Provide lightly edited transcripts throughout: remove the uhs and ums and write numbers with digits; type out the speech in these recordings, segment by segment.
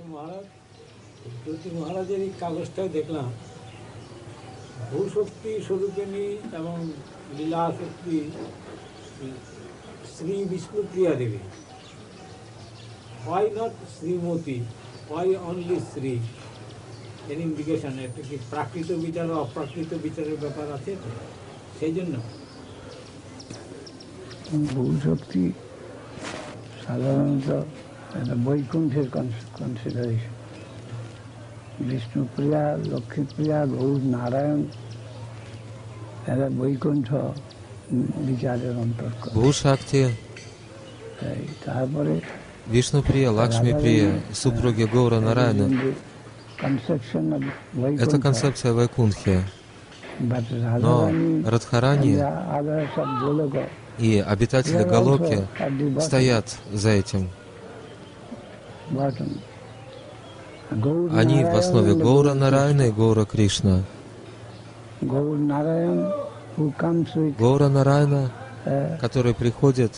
তুলসী মহারাজের এই কাগজটাও দেখলাম, ভূশক্তি স্বরূপিণী এবং লীলা শক্তি শ্রী বিষ্ণুপ্রিয়া দেবী। Why not Shrimati? Why only Shri? এর ইন্ডিকেশন একটা কি প্রাকৃত বিচার ও অপ্রাকৃত বিচারের ব্যাপার আছে, সেই জন্য ভূশক্তি সাধারণত একটা বৈকুণ্ঠের কনসিডারেশন। বিষ্ণুপ্রিয়া, লক্ষ্মীপ্রিয়া, গৌর নারায়ণ এরা বৈকুণ্ঠ বিচারের অন্তর্গত। Бху-шакти, তারপরে Вишну-прия, Лакшми-прия, супруги Гаура Нараяна — это концепция Вайкунтхи. Но Радхарани и обитатели Галоки стоят за этим. Они в основе Гаура Нараяна и Гаура Кришна. Гаура Нараяна, который приходит,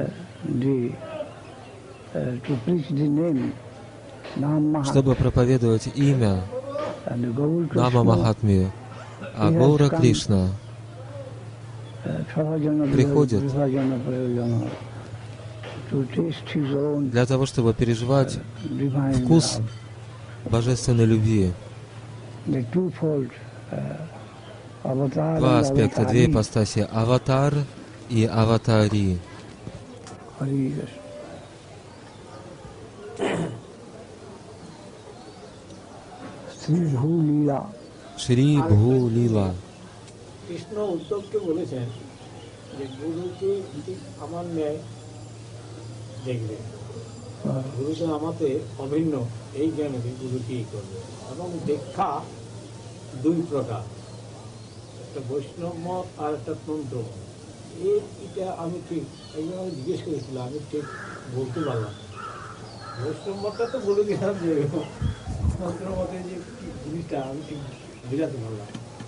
чтобы проповедовать имя Нама Махатмию, а Гаура Кришна приходит для того, чтобы переживать вкус божественной любви. Два аспекта, две ипостаси — аватар и аватари. Шри Бху Лила. কৃষ্ণ উদ্ধবকে বলেছেন যে গুরুকে আমার ন্যায় দেখবে, গুরুকে আমাতে অভিন্ন এই জ্ঞানকে গুরুকেই করবে। এবং দীক্ষা দুই প্রকার, একটা বৈষ্ণব মত আর একটা তন্ত্র মত। এটা আমি ঠিক একজন আমি জিজ্ঞেস করেছিলাম, আমি ঠিক বলতে পারলাম। বৈষ্ণব মতটা তো বলে দিলাম, যে তন্ত্র মতে যে জিনিসটা আমি ঠিক বোঝাতে পারলাম।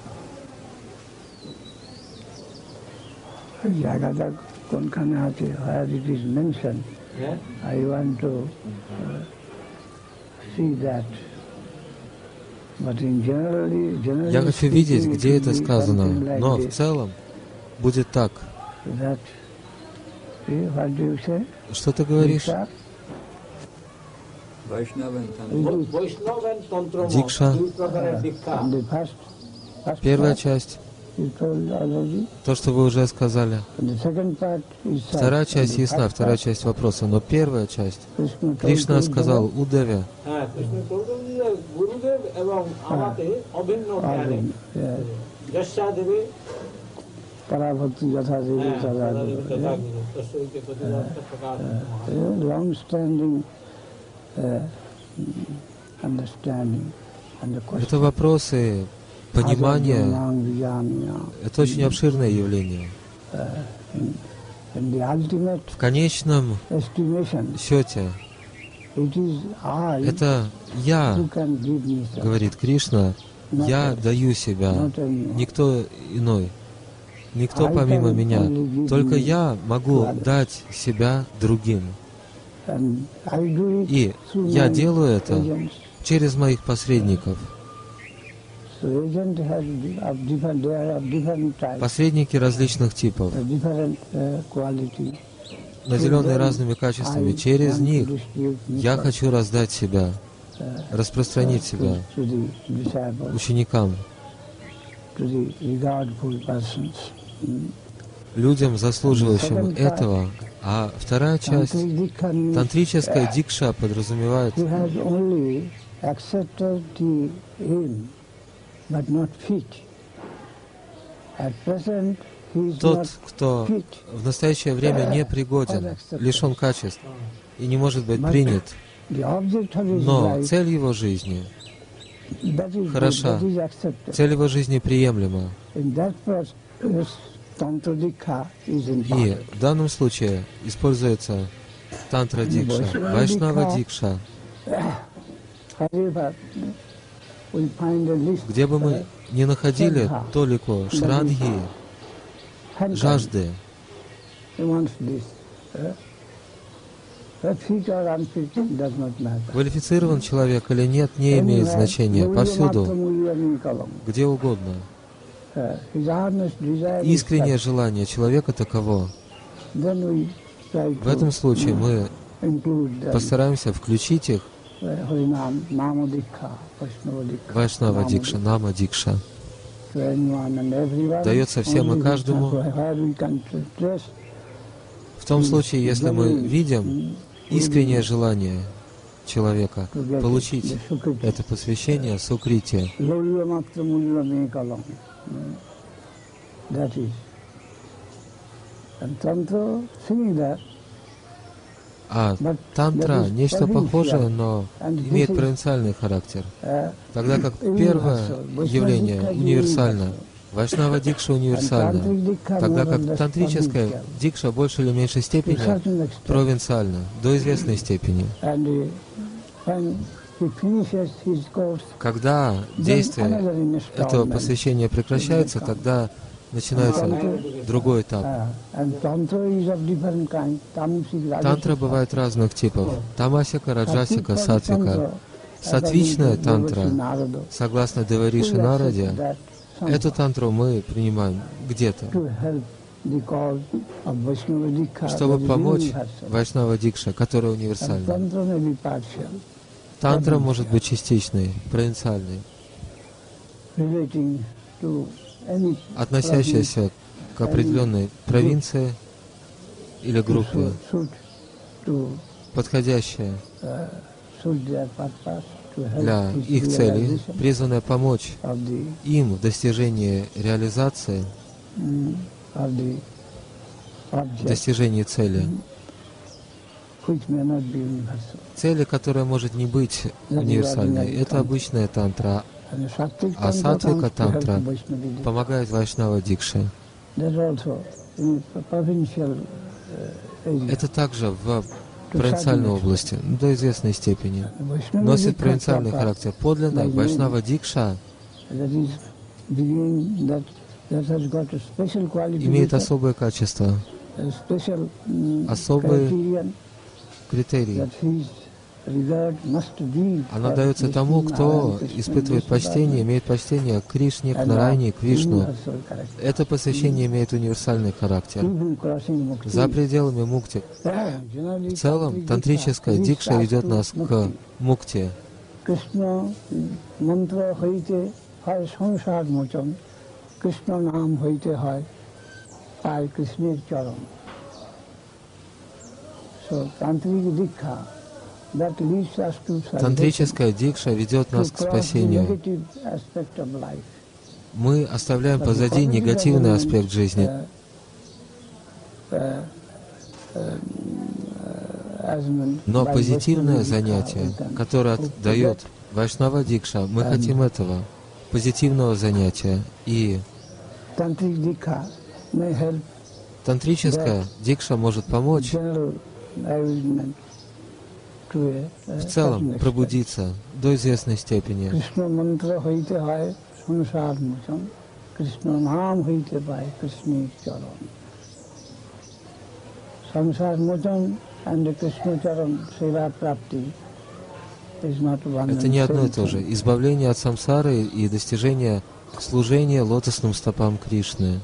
জায়গাটা কোনখানে আছে, where it is mentioned, I want to see that. But in generally Я хочу видеть, где это сказано, но в целом будет так. That, what do you say? Что ты говоришь? Дикша. Первая часть — то, что вы уже сказали. Вторая часть ясна, вторая часть вопроса. Но первая часть — Кришна сказал Удеве. Это вопросы понимания, это очень обширное явление. В конечном счете это я, говорит Кришна, я даю себя, никто иной, никто помимо меня. Только я могу дать себя другим. И я делаю это через моих посредников. Посредники различных типов, наделенные разными качествами. Через них я хочу раздать себя, распространить себя ученикам, людям, заслуживающим этого. А вторая часть, тантрическая дикша, подразумевает тот, кто в настоящее время не пригоден, лишен качеств и не может быть принят. Но цель его жизни хороша, цель его жизни приемлема. И в данном случае используется тантра-дикша, вайшнава-дикша. Где бы мы ни находили толику шрадхи, жажды, Fit or unfit does not matter. Квалифицирован человек или нет, не имеет значения. Повсюду, где угодно. Искреннее желание человека таково. В этом случае мы постараемся включить их Вайшнава Дикша, Нама Дикша. Дается всем и каждому. В том случае, если мы видим искреннее желание человека получить это посвящение, сукрити. А тантра — нечто похожее, но имеет провинциальный характер. Тогда как первое явление универсально, Вайшнава Дикша универсальна, тогда как тантрическая Дикша в большей или меньшей степени провинциальна, до известной степени. Когда действие этого посвящения прекращается, тогда начинается другой этап. Тантра бывает разных типов. Тамасика, раджасика, сатвика. Сатвичная тантра, согласно Девариши Нараде, эту тантру мы принимаем где-то, чтобы помочь Вайшнава Дикша, которая универсальна. Тантра может быть частичной, провинциальной, относящаяся к определенной провинции или группе, подходящая для их целей, призванная помочь им в достижении реализации, достижении цели. Цели, которая может не быть универсальной, это обычная тантра, а сатвика тантра помогает Вайшнава Дикше. Это также в провинциальной области, до известной степени, носит провинциальный характер. Подлинная Вайшнава Дикша имеет особое качество, особые критерии. Она дается тому, кто испытывает почтение, имеет почтение к Кришне, к Нарайне, к Вишну. Это посвящение имеет универсальный характер. За пределами мукти. В целом, тантрическая дикша ведет нас к мукти. Тантрическая дикша ведет нас к спасению. Мы оставляем позади негативный аспект жизни. Но позитивное занятие, которое дает Вайшнава Дикша, мы хотим этого, позитивного занятия. И тантрическая дикша может помочь в целом пробудиться до известной степени. Это не одно и то же. Избавление от самсары и достижение служения лотосным стопам Кришны.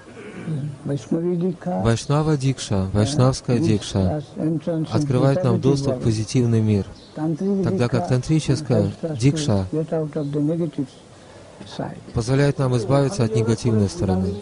Вайшнава Дикша, Вайшнавская Дикша открывает нам доступ в позитивный мир, тогда как тантрическая Дикша позволяет нам избавиться от негативной стороны.